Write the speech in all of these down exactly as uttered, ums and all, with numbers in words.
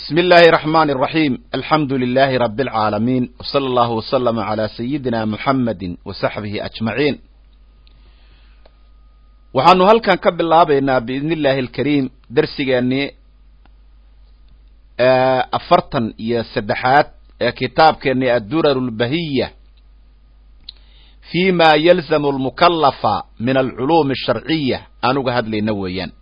بسم الله الرحمن الرحيم الحمد لله رب العالمين وصلى الله وسلم على سيدنا محمد وصحبه أجمعين وحانو هل كان كب الله بينا بإذن الله الكريم درسي أني أفرطن يا سدحات كتاب كأني الدرر البهية فيما يلزم المكلف من العلوم الشرعية أنو قهد لي نويا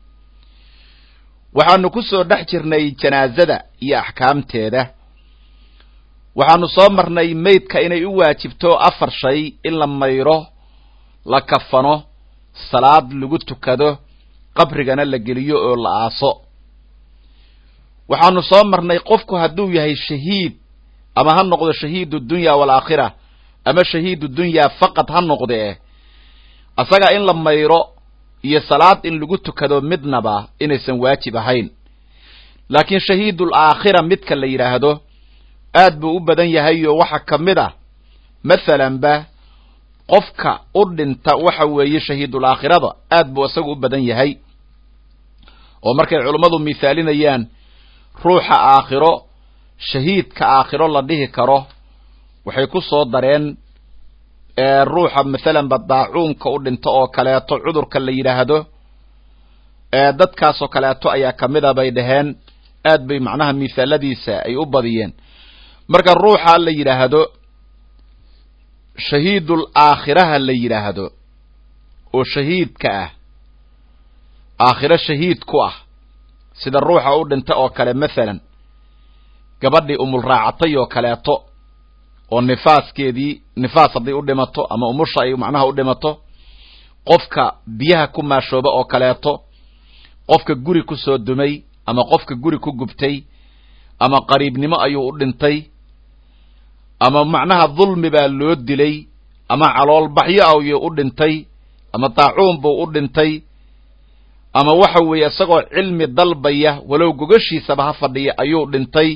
waxaanu ku soo dhex jirnay janaazada iyo axkaamteeda waxaanu soo marnay meydka inay u waajibto afar shay in la mayro la kafano salaad lagu tukado qabrigana la geliyo oo la aaso waxaanu soo marnay qofku hadduu yahay shahiid ama ha noqdo shahiidu dunya wal aakhirah ama shahiidu dunya faqad ha noqdee asaga in la mayro iyo salaad in lagu tukado midnaba inaysan waajib ahayn laakiin shahiidul aakhira midka la yiraahdo aad buu u badan yahay oo waxa kamid ah midalan ba qofka u dhinta waxa weeye shahiidul aakhirada aad buu asagu u badan yahay oo markay culimadu misaalinayaan ruuxa aakhiro shahiidka aakhiro la dhihi karo waxay ku soo dareen ruuxa midalan badaacuunka u dhinto oo kaleeto cudurka la yiraahdo ee dadkaas oo kaleeto ayaa kamida bay dhaheen aad bay macnaha misaaladiisa ay u badiyeen marka ruuxa la yiraahdo shahiidul aakhiraha la yiraahdo oo shahiidka ah aakhira shahiid ku ah sida ruuxa u dhinto oo kale midalan gabadhii umul raacatay oo kaleeto oo nifaaskeedii nifaas hadii u dhimato ama umusha ay macnaha u dhimato qofka biyaha ku maashooba oo kaleeto qofka guri ku soo dumay ama qofka guri ku gubtay ama qariibnimo ayuu u dhintay ama macnaha dhulmi baa loo dilay ama calool baxyo ayuu u dhintay ama taacuun buu u dhintay ama waxa weeye isagoo cilmi dalbaya walow gogashiisaba ha fadhiya ayuu dhintay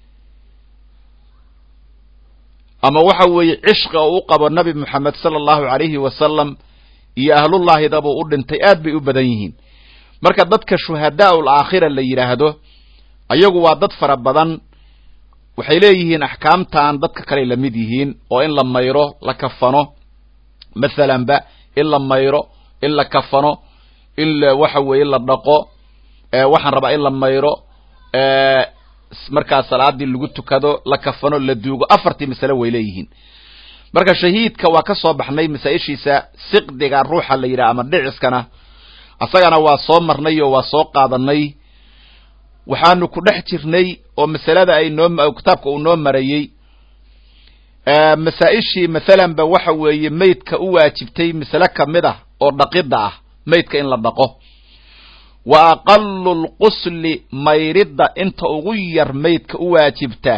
ama waxa weeye cishqa uu qabo nabi maxamed sallallahu alayhi wasallam iyo ahlullaahi daba u dhintay aad bay u badan yihiin marka dadka shuhadaa'ul aakhira la yiraahdo ayagu waa dad fara badan waxay leeyihiin ahkaamtaan dadka kale la mid yihiin oo in la mayro la kafano midalan ba in la mayro in la kafano in waxa weeye la dhaqo ee waxaan rabaa in la mayro ee marka salaadii lagu tukado la kafano la duugo afartii mas'ala way leeyihiin marka shahiidka waa ka soo baxnay masaa'ishiisa siqdiga ruuxa la yiraahdo ama dhiciskana asagana waa soo marnay oo waa soo qaadanay waxaanu ku dhex jirnay oo masalada ay noo kitaabka uu noo marayay ee masaa'ishii midalan ba waxa weeye meydka u waajibtay mas'ala kamid ah oo dhaqida ah meydka in la dhaqo وأقل القسل ميرد انت اغير ميتك اواجبتا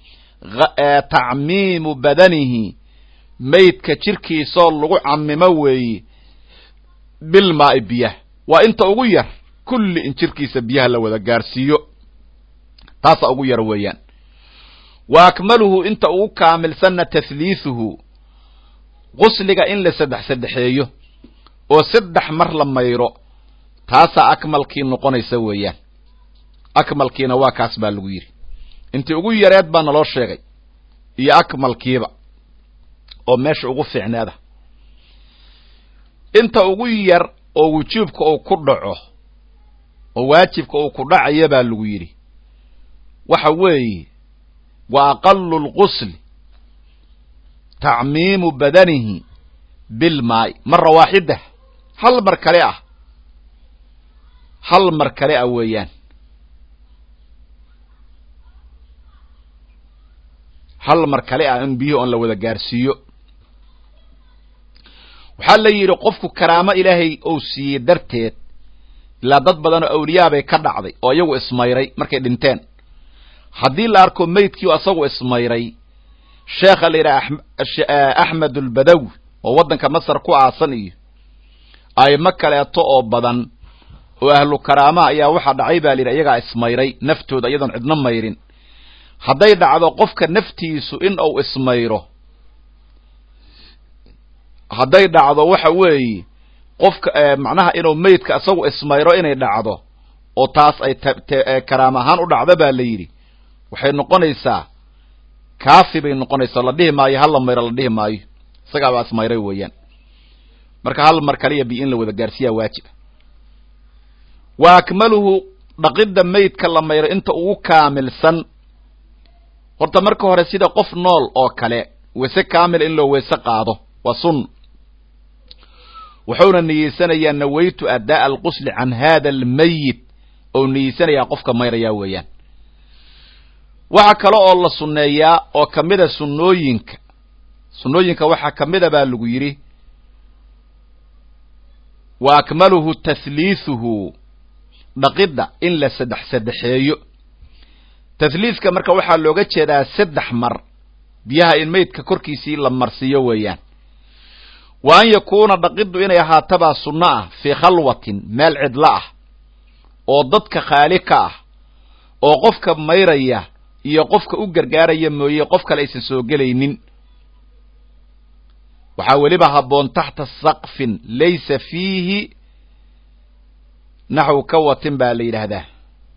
تعميم بدنه ميتك شركي صول لغو عمموي بالماء بيه وانت اغير كل ان شركي سبيها لو ذا قارسيو تاسا اغير ويان واكمله انت اغو كامل سنة تثليثه غسلك ان لسدح سدحيو وسدح مر لما يرو taasa akmalkii noqonaysa weeyaan akmalkiina waa kaas baa lagu yiri intii ugu yareed baa naloo sheegay iyo akmalkiiba oo meesha ugu fiicnaada inta ugu yar oo waajibka uu ku dhaco oo waajibka uu ku dhacayo baa lagu yiri waxa weeye wa aqallu al-ghusl ta'miimu badanihi bil ma'i marra waahida hal mar kale ah hal mar kale ah weeyaan hal mar kale ah in biyo on la wada gaarsiiyo waxa la yiri qofku karaamo ilaahay oo siiyay darteed la dad badan oo awliyaa bay ka dhacday oo iyagu ismayray markay dhinteen hadii la arko meydkii asagu ismayray sheekh al-ira ahmed al-badawi oo wadanka masar ku aasan iyo ay makaleeto oo badan oo ahlu karaama ayaa waxa dhacay baa liir iyaga ismayray naftooda iyadan cidna mayrin haday dhacdo qofka naftiisu in uu ismayro haday dhacdo waxa weeye qofka macnaha inuu meydka asagu ismayro inay dhacdo oo taas ay karaam ahaan u dhacda baa la yidhi waxay noqonaysaa kaafi bay noqonaysaa la dhihi maayo hal la mayro la dhihi maayo isagaa baa ismayray weeyaan marka hal mar kaliya bi in la wada gaarsiiyaa waajiba wa akmaluhu dhaqidda maydka la mayro inta ugu kaamilsan horta marka hore sida qof nool oo kale wese kaamil in loo weyse qaado waa sun wuxuuna niyeysanayaa nawaytu adaa alqusli can hada almayit oo niyeysanayaa qofka mayrayaa weeyaan waxa kale oo la sunneeyaa oo kamida sunnooyinka sunnooyinka waxaa kamida baa lagu yidhi wa akmaluhu tahliithuhu dhaqidda in la saddex saddexeeyo tahliiska marka waxaa looga jeedaa saddex mar biyaha in maydka korkiisii la marsiiyo weeyaan wa an yakuuna dhaqiddu inay ahaatabaa sunno ah fii khalwatin meel cidlo ah oo dadka khaali ka ah oo qofka mayraya iyo qofka u gargaaraya mooye qof kale aysan soo gelaynin waxaa weliba habboon taxta saqfin laysa fiihi naxwu kawatin baa la yidhaahdaa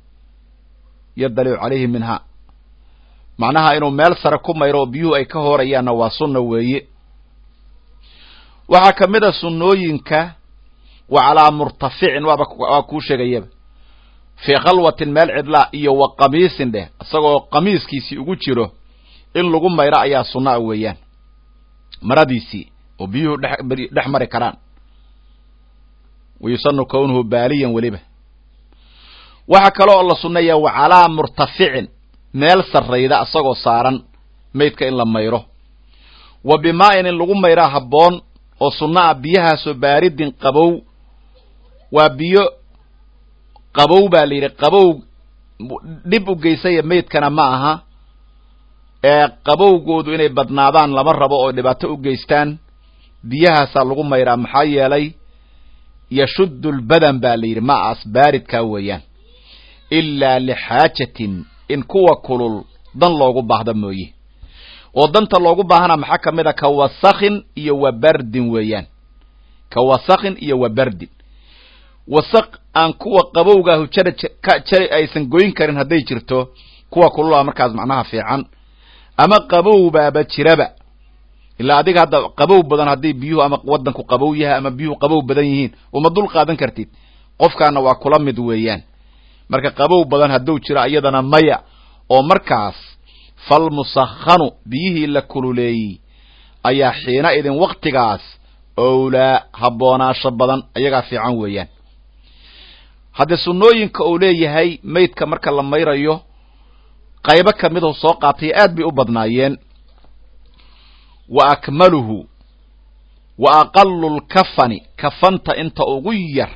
yadalicu calayhi minhaa macnaha inuu meel sare ku mayro oo biyuhu ay ka hoorayaanna waa sunna weeye waxaa kamid a sunnooyinka wa calaa murtaficin waaba waa kuu sheegayaba fii khalwatin meel cidlaa iyo wa qamiisin dheh isagoo qamiiskiisii ugu jiro in lagu mayro ayaa sunnaa weeyaan maradiisii oo biyuhu dhex mari karaan wayusanu kownuhu baaliyan weliba waxaa kale oo la sunneeyaa wa calaa murtaficin meel sarrayda isagoo saaran maydka in la mayro wa bimaa-in in lagu mayraa habboon oo sunno ah biyahaasoo baaridin qabow waa biyo qabow baa la yidhi qabow dhib u geysaya maydkana ma aha ee qabowgoodu inay badnaadaan lama rabo oo dhibaato u geystaan biyahaasaa lagu mayraa maxaa yeelay yashuddu lbadan baa la yidhi maaas baaridkaa weeyaan ilaa lixaajatin in kuwa kulul dan loogu baahda mooye oo danta loogu baahana maxaa ka mid a ka wasakhin iyo wa bardin weeyaan ka wasakhin iyo wa bardin wasaq aan kuwa qabowgaahu jara ka jari aysan goyn karin hadday jirto kuwa kululaa markaas macnaha fiican ama qabow baaba jiraba ilaa adiga hadda qabow badan hadday biyuhu ama waddanku qabow yahay ama biyuhu qabow badan yihiin uma dul qaadan kartid qofkaana waa kula mid weeyaan marka qabow badan hadduu jiro iyadana maya oo markaas falmusakhanu biyihii la kululeeyey ayaa xiina idin waktigaas owlaa habboonaasho badan ayagaa fiican weeyaan haddii sunnooyinka uu leeyahay maydka marka la mayrayo qaybo ka midahu soo qaatay aad bay u badnaayeen wa akmaluhu wa aqallu lkafani kafanta inta ugu yar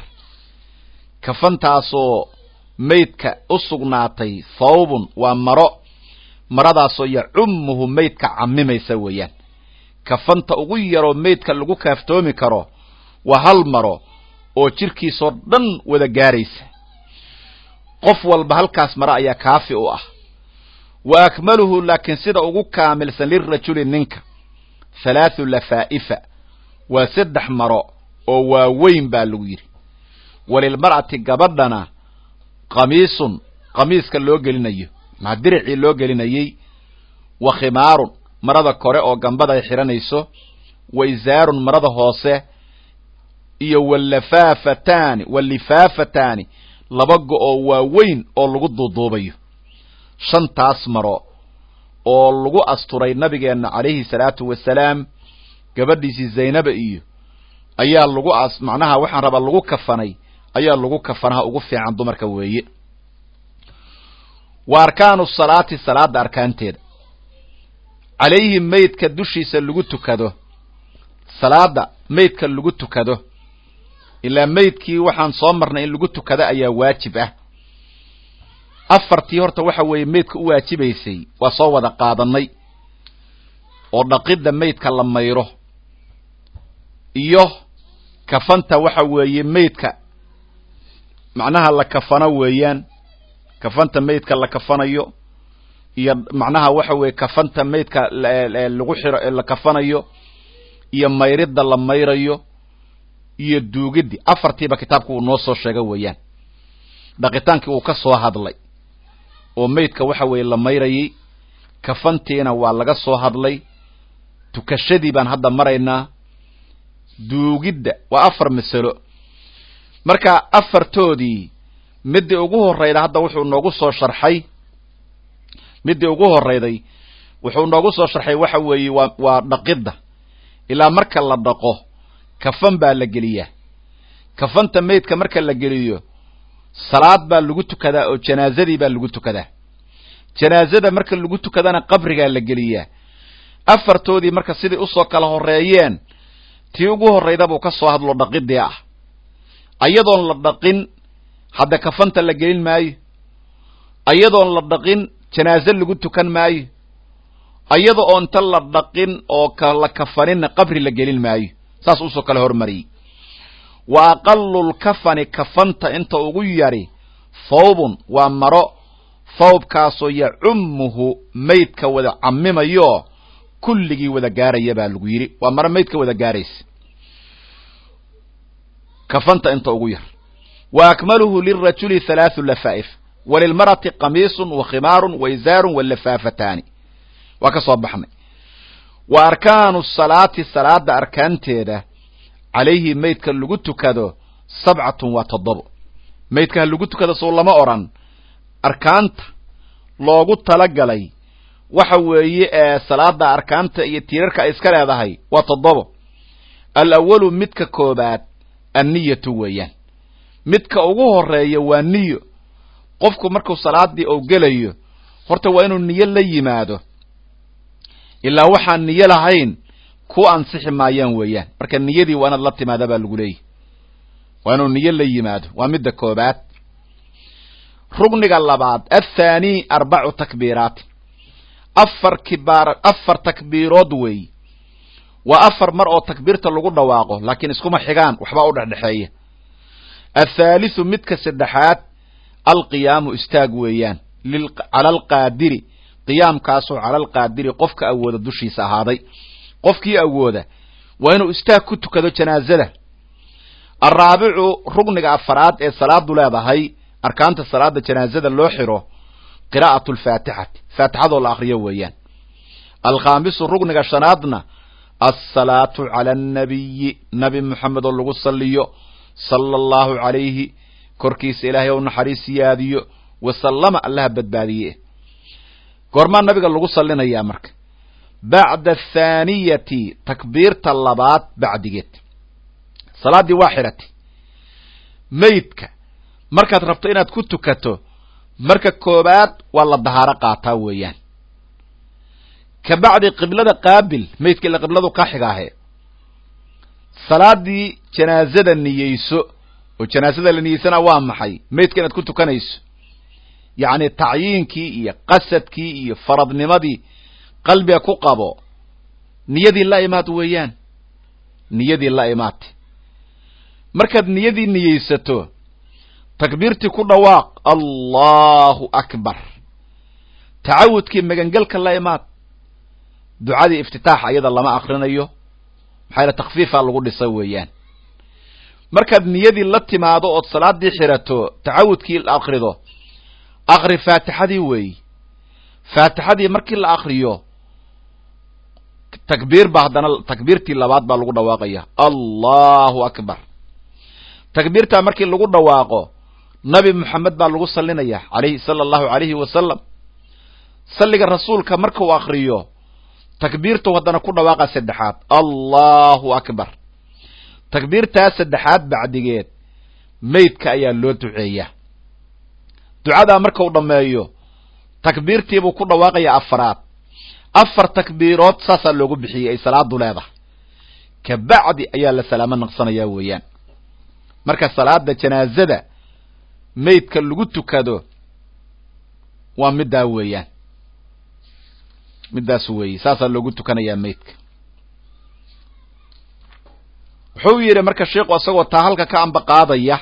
kafantaasoo maydka u sugnaatay thawbun waa maro maradaasoo yacummuhu maydka camimaysa weeyaan kafanta ugu yaroo maydka lagu kaaftoomi karo waa hal maro oo jirkiisoo dhan wada gaaraysa qof walba halkaas maro ayaa kaafi u ah wa akmaluhu laakiin sida ugu kaamilsan lirajuli ninka halaathu lafaa'ifa waa saddex maro oo waaweyn baa lagu yidhi walilmar'ati gabadhana qamiisun qamiiska loo gelinayo maa diricii loo gelinayey wa khimaarun marada kore oo gambada ay xihanayso wa izaarun marada hoose iyo walafaafataani walifaafataani laba go-oo waaweyn oo lagu duuduubayo shantaas maro oo lagu asturay nabigeenna calayhi salaatu wasalaam gabadhiisii zaynaba iyo ayaa lagu as macnaha waxaan rabaa lagu kafanay ayaa lagu kafanaha ugu fiican dumarka weeye wa arkaanu salaati salaada arkaanteeda calayhi maydka dushiisa lagu tukado salaada maydka lagu tukado ilaa maydkii waxaan soo marnay in lagu tukado ayaa waajib ah afartii horta waxa weeye maydka u waajibaysay waa soo wada qaadanay oo dhaqidda maydka la mayro iyo kafanta waxa weeye maydka macnaha la kafano weeyaan kafanta maydka la kafanayo iyo macnaha waxa weeye kafanta maydka lagu xiro la kafanayo iyo mayridda la mayrayo iyo duugidii afartiiba kitaabku uu noo soo sheegay weeyaan dhaqitaankii uu ka soo hadlay oo maydka waxa weeye la mayrayay kafantiina waa laga soo hadlay tukashadii baan hadda maraynaa duugidda waa afar masalo marka afartoodii midii ugu horeyda hadda wuxuu noogu soo sharxay midii ugu horeyday wuxuu noogu soo sharxay waxa weeye waa waa dhaqidda ilaa marka la dhaqo kafan baa la geliyaa kafanta maydka marka la geliyo salaad baa lagu tukadaa oo janaazadii baa lagu tukadaa janaazada marka lagu tukadana qabrigaa la geliyaa afartoodii marka sidii usoo kala horeeyeen tii ugu horeyda buu ka soo hadlo dhaqidii ah ayadoon la dhaqin hadda kafanta la gelin maayo ayadoon la dhaqin janaaze lagu tukan maayo ayada oo inta la dhaqin oo kala kafanin qabri la gelin maayo saas usoo kala hormariyay wa aqallul kafani kafanta inta ugu yari thawbun waa maro thawbkaasoo yacummuhu maydka wada cammimayo kulligii wada gaaraya baa lagu yidhi waa maro maydka wada gaaraysa kafanta inta ugu yar wa akmaluhu lirajuli halaathu lafaa'if walilmar'ati qamiisun wa khimaarun wa izaarun wa lafaafataani waa ka soo baxnay wa arkaanu salaati salaada arkaanteeda calayhi maydka lagu tukado sabcatun waa toddobo maydka ha lagu tukado soo lama odhan arkaanta loogu talagalay waxa weeye ee salaada arkaanta iyo tiirarka ay iska leedahay waa toddobo alawalu midka koobaad anniyatu weeyaan midka ugu horeeya waa niyo qofku markuu salaadii uu gelayo horta waa inuu niyo la yimaado ilaa waxaan niyo lahayn ku ansixi maayaan weeyaan marka niyadii waa inaad la timaada baa lagu leeyahy waa inuu niyo la yimaado waa midda koobaad rugniga labaad athaani arbacu takbiiraat afar kibaar afar takbiirood weey waa afar mar oo takbiirta lagu dhawaaqo laakiin iskuma xigaan waxba u dhexdhexeeya athaalithu midka saddexaad alqiyaamu istaag weeyaan cala alqaadiri qiyaamkaasoo cala alqaadiri qofka awooda dushiisa ahaaday qofkii awooda waa inuu istaag ku tukado janaazada alraabicu rugniga afaraad ee salaadu leedahay arkaanta salaada janaazada loo xiro qiraa'atu alfaatixati faatixadoo la akriyo weeyaan alkhaamisu rugniga shanaadna alsalaatu cala annabiyi nabi moxamed oo lagu saliyo sala allahu calayhi korkiisa ilaahay ou naxariis siyaadiyo wasallama allaha badbaadiye goormaa nabiga lagu salinayaa marka bacda athaaniyati takbiirta labaad bacdigeed salaaddii waa xidhatay maydka markaad rabto inaad ku tukato marka koobaad waa la dahaaro qaataa weeyaan ka bacdi qiblada qaabil maydka ila qibladu ka xigaahe salaadii janaazada niyeyso oo janaazada la niyeysana waa maxay maydka inaad ku tukanayso yacni tacyiinkii iyo qasadkii iyo faradnimadii qalbiga ku qabo niyadii la imaad weeyaan niyadii la imaad markaad niyadii niyeysato takbiirtii ku dhawaaq allahu akbar tacawudkii magangelka la imaad ducadii iftitaax ayada lama akrinayo maxaa ila takfiifaa lagu dhisa weeyaan markaad niyadii la timaado ood salaadii xirato tacawudkii la akrido akri faatixadii weey faatixadii markii la akriyo takbiir baa haddana takbiirtii labaad baa lagu dhawaaqaya allahu akbar takbiirtaa markii lagu dhawaaqo nabi moxamed baa lagu salinaya alayhi sala allahu alayhi wasalam salliga rasuulka markuu akriyo takbiirtu haddana ku dhawaaqa saddexaad allahu akbar takbiirtaa saddexaad bacdigeed maydka ayaa loo duceeyaa ducadaa markau dhammeeyo takbiirtiibuu ku dhawaaqaya afaraad afar takbiirood saasaa loogu bixiyey ay salaadu leedahay ka bacdi ayaa la salaamo naqsanayaa weeyaan marka salaada janaazada maydka lagu tukado waa middaa weeyaan middaas weeye saasaa loogu tukanayaa maydka wuxuu yidhi marka sheikhu isagoo taa halka ka amba qaadaya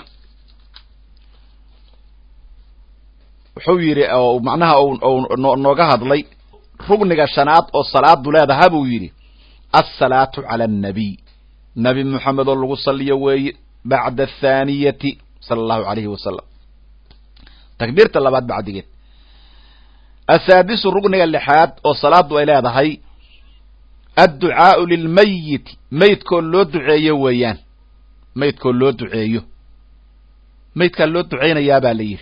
wuxuu yidhi oo macnaha u nooga hadlay rugniga shanaad oo salaadu leedaha buu yidhi alsalaatu cala annabiy nabi moxamed oo lagu saliyo weeye bacda athaaniyati sala allahu alayhi wasalam takbiirta labaad bacdigeed. asaadisu rugniga lixaad oo salaadu ay leedahay adducaau lilmayiti maydkoo loo duceeyo weeyaan, maydkoo loo duceeyo. maydkaa loo ducaynayaa baa la yidhi,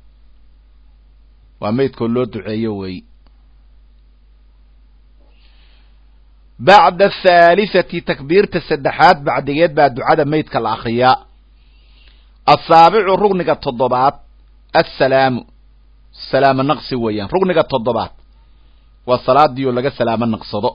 waa maydkoo loo duceeyo weey. bacda athaalisati takbiirta saddexaad bacdigeed baa ducada maydka la akriyaa. asaabicu rugniga toddobaad assalaamu salaamo naqsi weeyaan. rugniga toddobaad waa salaadii oo laga salaamo naqsado,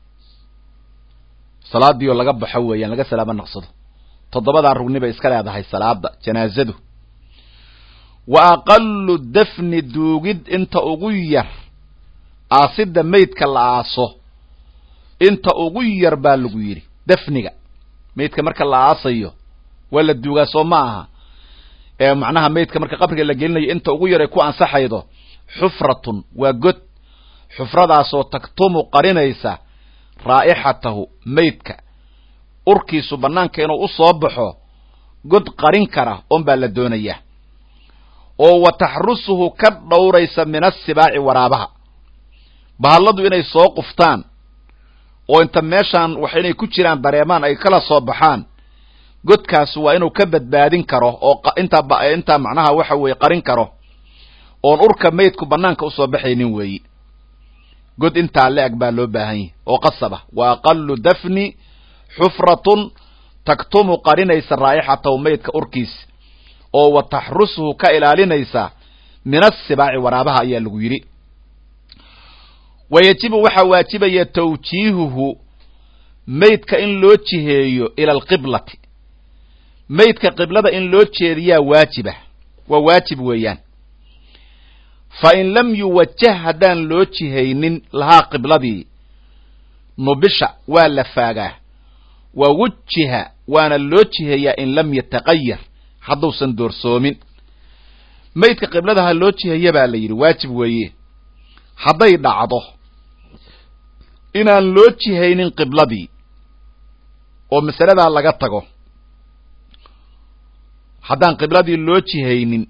salaadii oo laga baxo weeyaan, laga salaamo naqsado. toddobadaa rugni bay iska leedahay salaada janaazadu. wa aqalu dafni duugid inta ugu yar, aasida maydka la aaso inta ugu yar baa lagu yidhi. dafniga maydka marka la aasayo waa la duugaa soo ma aha, ee macnaha maydka marka qabriga la gelinayo inta ugu yar ay ku ansaxaydo xufratun waa god, xufradaasoo taktumu qarinaysa raa'ixatahu maydka urkiisu bannaanka inuu u soo baxo, god qarin kara on baa la doonayaa. oo wa taxrusuhu ka dhowraysa min assibaaci waraabaha, bahalladu inay soo quftaan oo inta meeshaan wax inay ku jiraan dareemaan ay kala soo baxaan, godkaas waa inuu ka badbaadin karo oo intaa intaa macnaha waxa weeye qarin karo oon urka maydku bannaanka usoo baxaynin weeyi. god intaa la-eg baa loo baahan yahi oo qasaba. wa aqalu dafni xufratun taktumu qarinaysa raa'ixatahu maydka urkiis, oo wa taxrusuhu ka ilaalinaysa min assibaaci waraabaha ayaa lagu yidhi. wayajibu waxaa waajibaya tawjiihuhu maydka in loo jiheeyo ila alqiblati, maydka qiblada in loo jeediyaa waajiba, waa waajib weeyaan. fa in lam yuwajah haddaan loo jihaynin lahaa qibladii, nubisha waa la faagaa, wa wujiha waana loo jiheeyaa in lam yataqayar hadduusan doorsoomin. maydka qiblada ha loo jiheeya baa la yidhi, waajib weeye. hadday dhacdo inaan loo jihaynin qibladii oo masaladaa laga tago, haddaan qibladii loo jihaynin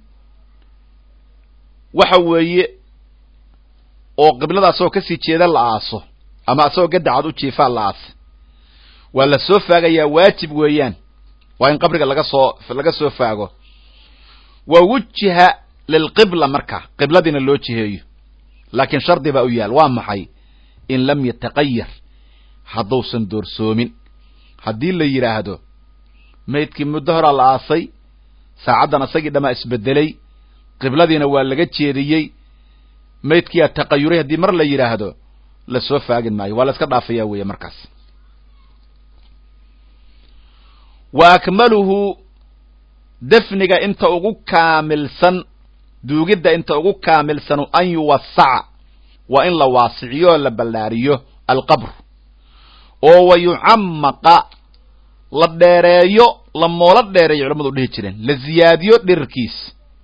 waxa weeye oo qiblada asagoo kasii jeeda la aaso ama asagoo gadacad u jiifaa la aasa, waa la soo faagayaa, waajib weeyaan. waa in qabriga laga soo laga soo faago. wa wujiha lilqibla marka qibladiina loo jiheeyo, laakiin shardi baa u yaal. waa maxay? in lam yataqayar hadduusan doorsoomin. haddii la yidhaahdo maydkii muddo horaa la aasay, saacaddan asagii dhamaa isbedelay, qibladiina waa laga jeediyey, maydkiyaa taqayuray haddii mar la yidhaahdo la soo faagin maayo, waa la iska dhaafayaa weeye markaas. wa akmaluhu dafniga inta ugu kaamilsan, duugidda inta ugu kaamilsanu an yuwasaca waa in la waasiciyo oo la ballaariyo alqabr, oo wa yucamaqa la dheereeyo, la moolo dheereeyo culamadu dhihi jireen, la ziyaadiyo dhirirkiis.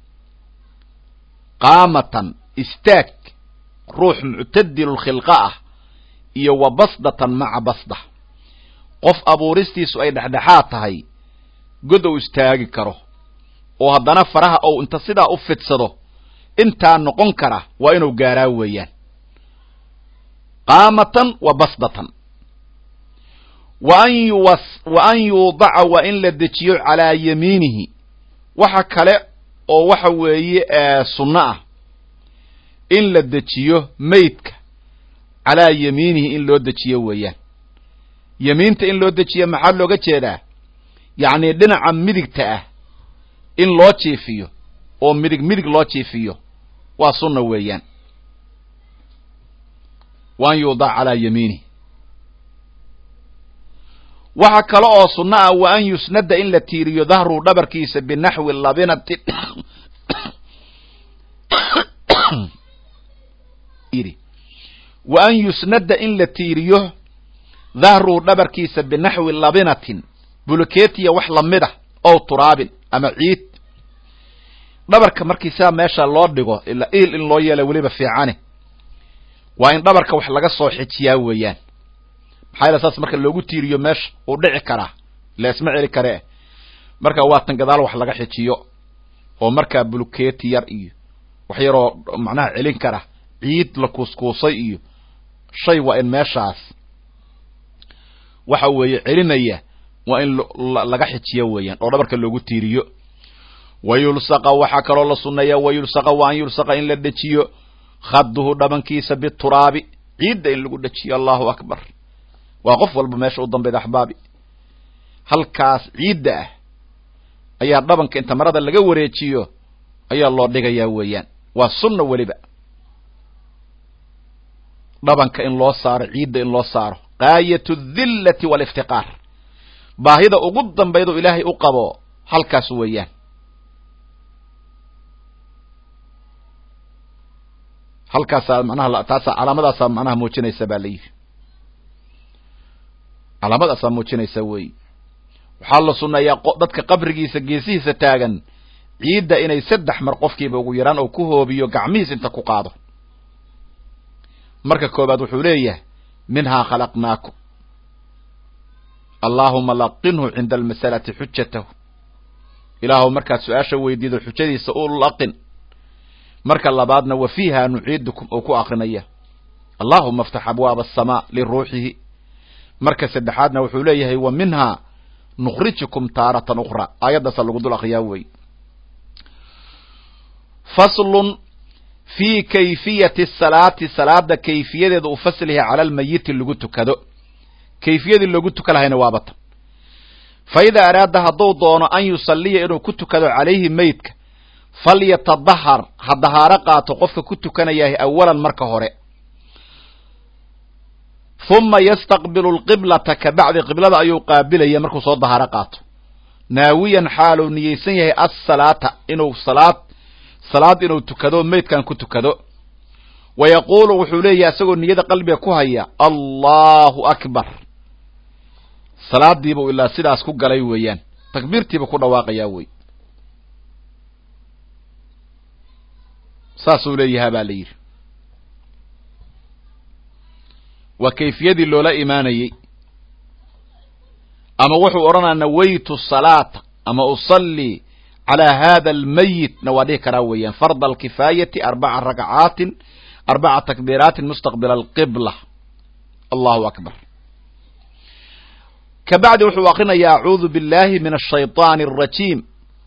qaamatan istaag ruux muctadilulkhilqa ah, iyo wa basdatan maca basda qof abuuristiisu ay dhexdhexaad tahay, god ou istaagi karo oo haddana faraha ou inta sidaa u fidsado intaa noqon kara waa inuu gaaraa weeyaan. qaamatan wa basdatan. wa an yuwas wa an yuudaca waa in la dejiyo calaa yamiinihi. waxa kale oo waxa weeye sunno ah in la dejiyo maydka calaa yamiinihi, in loo dejiyo weeyaan. yamiinta in loo dejiyo maxaa looga jeedaa? yacni dhinaca midigta ah in loo jiifiyo oo midig midig loo jiifiyo waa sunna weeyaan. wa an yuudaca calaa yamiinihi. waxa kale oo sunno ah wa an yusnada in la tiiriyo dahru dhabarkiisa binaxwi labinati wa an yusnada in la tiiriyo dahru dhabarkiisa binaxwi labinatin, buluketiya wax lamida ow turaabin ama ciid. dhabarka markii sidaa meesha loo dhigo ila il in loo yeela weliba fiicane, waa in dhabarka wax laga soo xijiyaa weeyaan. maxaa yeele saas marka loogu tiiriyo meesha uu dhici karaa, la isma celi karee. marka waa tan gadaal wax laga xijiyo oo markaa buluketi yar iyo wax yaroo macnaha celin kara ciid la kuuskuusay iyo shay waa in meeshaas waxa weeye celinaya waa in laga xijiyo weeyaan oo dhabarka loogu tiiriyo wayulsaqa waxa kaloo la sunneeya wayulsaqa waa in yulsaqa in la dhajiyo khadduhu dhabankiisa bituraabi ciidda in lagu dhajiyo allahu akbar waa qof walba meesha u dambayda axbaabi halkaas ciidda ah ayaa dhabanka inta marada laga wareejiyo ayaa loo dhigayaa weeyaan waa sunna weliba dhabanka in loo saaro ciidda in loo saaro qaayatu dhillati waliftiqaar baahida ugu dambaydo ilaahay u qabo halkaas weeyaan halkaasaa macnaha taasaa calaamadaasaa macnaha muujinaysa baa la yidhi calaamadaasaa muujinaysa wey waxaa la sunneeyaa dadka qabrigiisa geesihiisa taagan ciidda inay saddex mar qofkiiba ugu yaraan oo ku hoobiyo gacmihiis inta ku qaado marka koobaad wuxuu leeyahay minhaa khalaqnaakum allaahuma laqinhu cinda almasalati xujatahu ilaahu markaad su-aasha weydiido xujadiisa u laqin marka labaadna wa fiiha nuciidukum oo ku akrinaya allaahuma aftax abwaaba asamaa liruuxihi marka saddexaadna wuxuu leeyahay wa minhaa nukhrijukum taaratan ukhra aayaddaasa lagu dul akriyaa wey faslun fii kayfiyati salaati salaada kayfiyadeeda u fasliha cala almayiti lagu tukado kayfiyadii loogu tuka lahayna waabatan fa idaa araada hadduu doono an yusalliya inuu ku tukado calayhi meydka falyatadahar ha dahaaro qaato qofka ku tukanayahay awalan marka hore huma yastaqbilu lqiblata ka bacdi qiblada ayuu qaabilaya markuu soo dahaaro qaato naawiyan xaaluu niyeysan yahay assalaata inuu salaad salaad inuu tukado meydkan ku tukado wa yaquulu wuxuu leeyahay isagoo niyada qalbiga ku haya allahu akbar salaadiibuu ilaa sidaas ku galay weeyaan takbiirtiiba ku dhawaaqayaa wey saasuu leeyahaa baa la yidhi waa kayfiyadii loola imaanayey ama wuxuu odhanaa nawaytu salaata ama usallii calaa hada almayit na waa dhihi karaa weeyaan farda alkifaayati arbaca rakcaatin arbaca takbiiraatin mustaqbila alqibla allahu akbar ka bacdi wuxuu akrinayaa acuudu billahi min ashayطaani alrajiim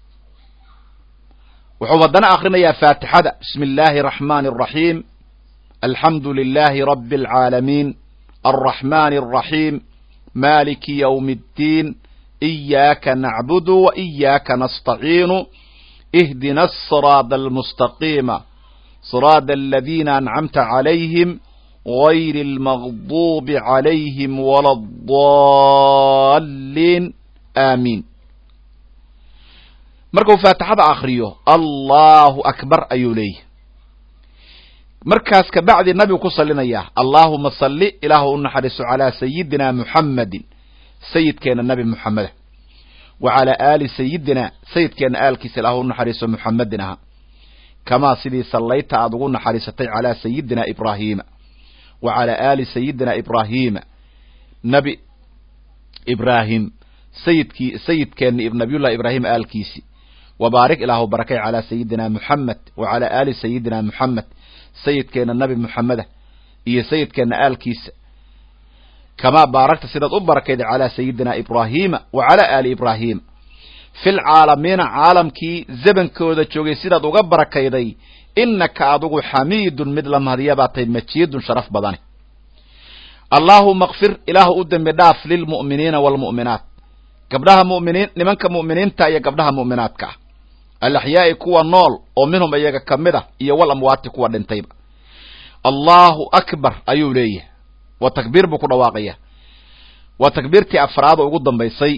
wuxuu haddana akrinayaa faatixada bismi illaahi araxmaani araxiim alxamdu lilaahi rabbi alcaalamiin alraxmaani alraxiim maaliki ywmi اddiin iyaaka nacbudu wa iyaaka nastaciinu ihdina asiraada almustaqiima siraada aladiina ancamta calayhim gayri almagduubi calayhim wala adaalliin aamiin markuu faatixada akriyo allahu akbar ayuu leeyahy markaas ka bacdi nabigu ku salinayaa allaahuma salli ilaahu u naxariiso calaa sayidina muxammadin sayidkeena nabi muxameda wa calaa aali sayidina sayidkeena aalkiisa ilaahu u naxariiso muxamedin aha kamaa sidii sallayta aada ugu naxariisatay calaa sayidina ibraahiima wa calaa aali sayidina ibraahiima nabi ibraahim sayidkii sayidkeena nabiyullahi ibraahim aalkiisi wabaarik ilaahu barakay calaa sayidina muxamed wa calaa aali sayidina muxamed sayidkeena nabi muxameda iyo sayidkeena aalkiisa kamaa baarakta sidaad u barakayday calaa sayidina ibraahiima wa calaa aali ibraahiima fil caalamiina caalamkii zabankooda joogay sidaad uga barakayday innaka adigu xamiidun mid la mahadiya baa tahay majiidun sharaf badani allaahuma kfir ilaahu u dembi dhaaf lilmu'miniina waalmu'minaat gabdhaha muminiin nimanka mu'miniinta iyo gabdhaha mu'minaadka ah alaxyaa'i kuwa nool oo minhum iyaga ka mid ah iyo wal amwaati kuwa dhintayba allahu akbar ayuu leeyahay waa takbiir buu ku dhawaaqaya waa takbiirtii afraada ugu dambaysay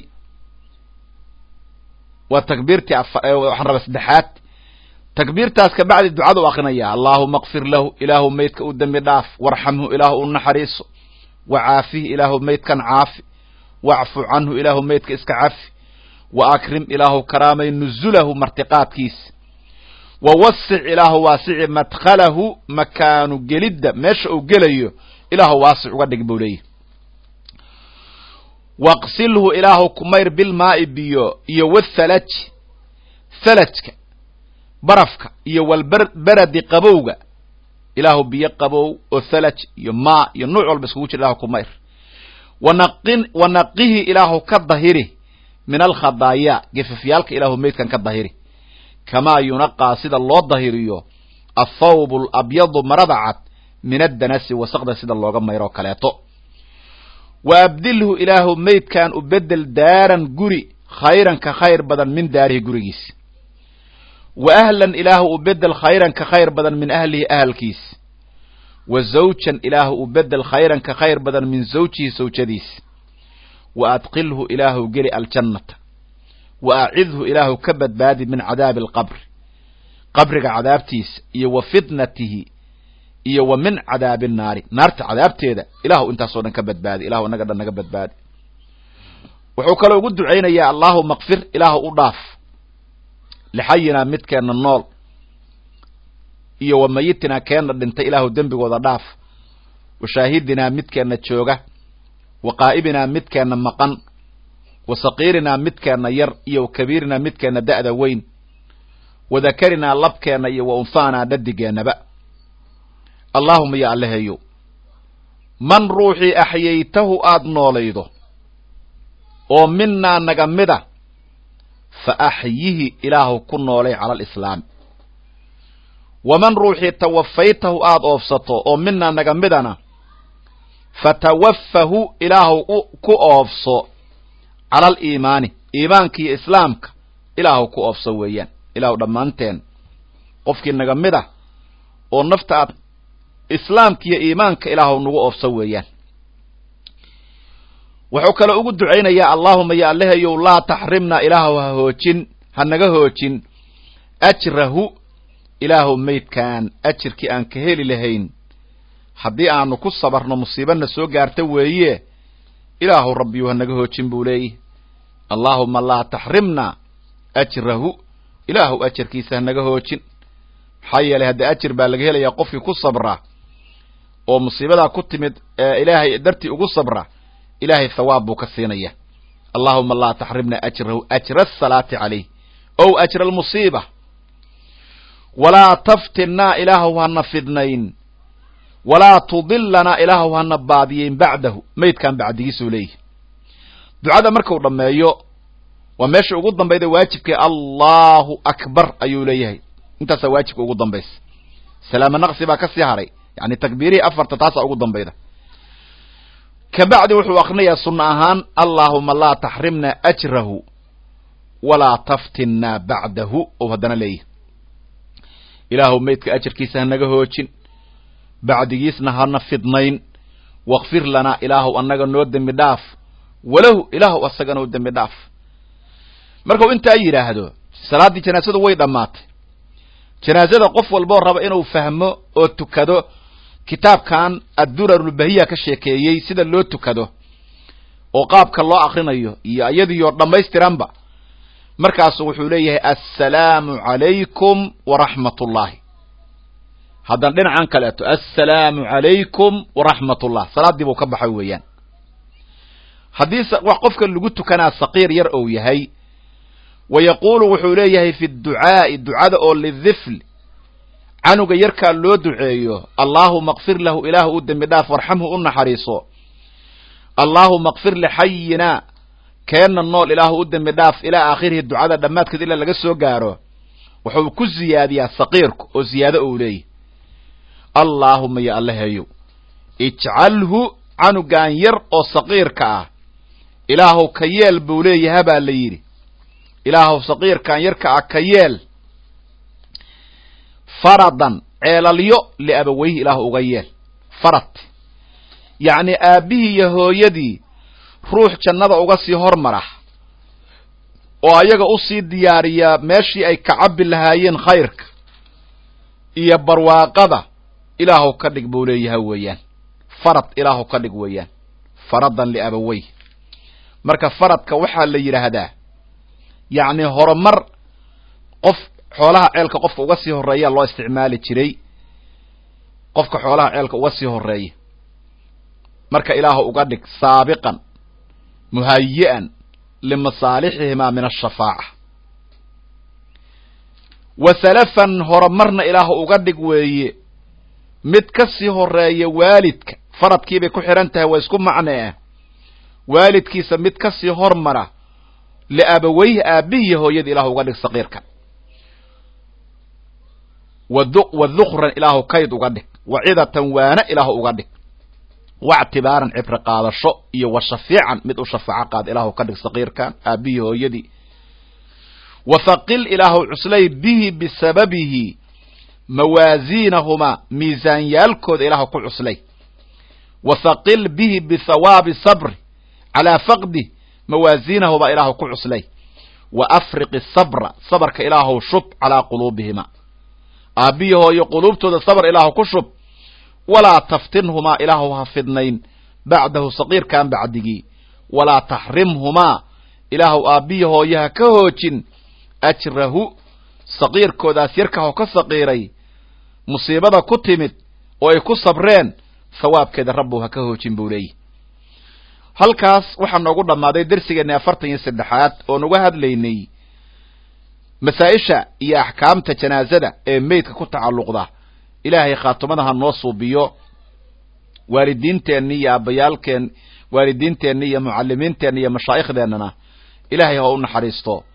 waa takbiirtii waxaan rabaa saddexaad takbiirtaas ka bacdi ducada u akrinaya allaahuma kfir lahu ilaahu maydka u dembi dhaaf warxamhu ilaahu u naxariiso wacaafihi ilaahu maydkan caafi wacfu canhu ilaahu maydka iska cafi wa akrim ilaahu karaamay nuzulahu martiqaadkiisa wa wasic ilaahu waasici madkhalahu makaanu gelidda meesha uu gelayo ilaahu waasic uga dhig buu leeyahy waqsilhu ilaahu kumayr bilmaa'i biyo iyo wathalaj thalajka barafka iyo walberadi qabowga ilaahu biyo qabow oo thalaj iyo maa iyo nuuc walba iskugu jira ilaahu ku mayr wanaqin wanaqihi ilaahu ka dahiri min alkhadaaya gefafyaalka ilaahu meydkan ka dahiri kamaa yunaqaa sida loo dahiriyo athawb alabyadu marada cad min addanasi wasaqda sida looga mayro kaleeto wa abdilhu ilaahu meydkan u bedel daaran guri khayran ka khayr badan min daarihi gurigiis wa ahlan ilaahu u bedel khayran ka khayr badan min ahlihi ahalkiis wa zawjan ilaahu u bedel khayran ka khayr badan min zawjihi sawjadiis wa adqilhu ilaahu geli aljannata wa acidhu ilaahu ka badbaadi min cadaabi alqabri qabriga cadaabtiisa iyo wa fitnatihi iyo wa min cadaabi annaari naarta cadaabteeda ilaahu intaasoo dhan ka badbaadi ilaahu inaga dhan naga badbaadi wuxuu kaloo ugu ducaynayaa allaahuma kfir ilaahu u dhaaf lixayinaa midkeenna nool iyo wa mayitinaa keenna dhintay ilaahu dembigooda dhaaf wa shaahidinaa midkeenna jooga wa qaa'ibinaa midkeenna maqan wa saqiirinaa midkeenna yar iyo wa kabiirinaa midkeenna da'da weyn wa dakarinaa labkeenna iyo wa unhaanaa dhadigeennaba allaahuma ya allaheeyo man ruuxii axyaytahu aad noolaydo oo minaa naga mida fa axyihi ilaahu ku noolay cala alislaam waman ruuxii tawafaytahu aad oofsato oo minaa naga midana fatawaffahu ilaahu ku oofso cala aliimaani iimaanka iyo islaamka ilaahu ku oofso weeyaan ilaahu dhammaanteen qofkii naga mid ah oo nafta aad islaamka iyo iimaanka ilaahu nagu oofso weeyaan wuxuu kale ugu ducaynayaa allaahuma ya allahayow laa taxrimna ilaahu ha hoojin ha naga hoojin ajrahu ilaahu maydkaan ajirkii aan ka heli lahayn haddii aanu ku sabarno musiibana soo gaarta weeye ilaahu rabbiyu ha naga hoojin buu leeyahy allaahuma laa taxrimna ajrahu ilaahu ajarkiisa ha naga hoojin maxaa yeelay hadda ajir baa laga helayaa qofkii ku sabra oo musiibadaa ku timid ilaahay dartii ugu sabra ilaahay thawaab buu ka siinaya allaahuma laa taxrimna ajrahu ajra asalaati calayh ow ajra almusiiba walaa taftinnaa ilaahu hana fidnayn walaa tudillanaa ilaahu hana baadiyeyn bacdahu maydkaan bacdigiisuu leeyahy ducada markuu dhammeeyo waa meesha ugu dambayda waajibkii allahu akbar ayuu leeyahay intaasaa waajibka ugu dambaysa salaamo naqsi baa ka sii haray yani takbiirihii afarta taasaa ugu dambayda kabacdi wuxuu akrinayaa sunno ahaan allaahuma laa taxrimna ajrahu walaa taftinnaa bacdahu ou haddana leeyahy ilaahu maydka ajarkiisa hanaga hoojin bacdigiisna hana fidnayn wakfir lanaa ilaahu annaga noo dembi dhaaf walahu ilaahu asagana u dembi dhaaf markau intaa yidhaahdo salaaddii janaasadu way dhammaatay janaasada qof walboo raba inuu fahmo oo tukado kitaabkan addurarulbahiya ka sheekeeyey sida loo tukado oo qaabka loo akrinayo iyo iyadiyo dhammaystiranba markaasu wuxuu leeyahay assalaamu calaykum waraxmat ullaahi haddana dhinacan kaleeto assalaamu calaykum waraxmat ullah salaaddii buu ka baxay weeyaan haddii wax qofka lagu tukanaa saqiir yar ou yahay wa yaquulu wuxuu leeyahay fi dducaa'i ducada oo lidifl canuga yarkaa loo duceeyo allaahuma kfir lahu ilaahu u dembi dhaaf warxamhu u naxariiso allaahuma kfir lixayinaa keenna nool ilaahu u dembi dhaaf ilaa aakhirihi ducada dhammaadkeed ilaa laga soo gaaro wuxuu ku ziyaadiyaa saqiirku oo ziyaado ou leeyahy allaahuma ya allaheeyo ijcalhu canugan yar oo saqiirka ah ilaahu ka yeel buu leeyaha baa la yidhi ilaahu saqiirkan yarka ah ka yeel faradan ceelalyo liabaweyhi ilaahu uga yeel farad yacni aabbihii iyo hooyadii ruux jannada uga sii hormara oo ayaga u sii diyaariya meeshii ay ka cabbi lahaayeen khayrka iyo barwaaqada ilaahu ka dhig buu leeyaha weeyaan farad ilaahu ka dhig weeyaan faradan liabaweyh marka faradka waxaa la yidhaahdaa yacni horumar qof xoolaha ceelka qofka uga sii horreeyaa loo isticmaali jiray qofka xoolaha ceelka uga sii horreeya marka ilaahu uga dhig saabiqan muhayi'an limasaalixihima min ashafaaca wasalafan horumarna ilaahu uga dhig weeye mid ka sii horeeya waalidka faradkiibay ku xihan tahay waa isku macne ah waalidkiisa mid ka sii hormara liabawayhi aabihiiyo hooyada ilaahu uga dhig saqiirkan wadukran ilaahu kayd uga dhig wacidatan waana ilaahu uga dhig wactibaaran cibri qaadasho iyo wa shafiican mid u shafaaco qaad ilaahu ka dhig saqiirkan aabihii hooyadii wahaqil ilaahu cuslay bihi bisababihi mawaasiinahumaa miisaanyaalkooda ilaahu ku cuslay wahaqil bihi bihawaabi sabri calaa faqdih mawaasiinahumaa ilaahu ku cuslay wa afriqi sabra sabarka ilaahu shub calaa quluubihima aabbihi hooyo quluubtooda sabr ilaahu ku shub walaa taftinhumaa ilaahu ha fidnayn bacdahu saqiirkan bacdigii walaa taxrimhumaa ilaahu aabbihi hooyo ha ka hoojin ajrahu saqiirkoodaas yarkaho ka saqiiray musiibada ku timid oo ay ku sabreen hawaabkeeda rabbu ha ka hoojin buu leeyahy halkaas waxaa noogu dhammaaday dersigeenna afartan iyo saddexaad oo nuga hadlaynay masaa-isha iyo axkaamta janaasada ee meydka ku tacalluqda ilaahay khaatumada ha noo suubiyo waalidiinteenni iyo aabbayaalkeen waalidiinteenni iyo mucallimiinteenna iyo mashaa'ikhdeennana ilaahay ha u naxariisto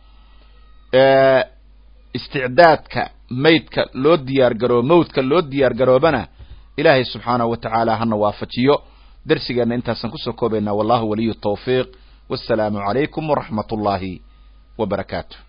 isticdaadka maydka loo diyaar garoo mawdka loo diyaar garoobana ilaahay subxaanahu wa tacaala hana waafajiyo dersigeenna intaasaan kusoo koobaynaa wallahu waliyu tawfiiq wassalaamu calaykum waraxmat ullaahi wa barakaatu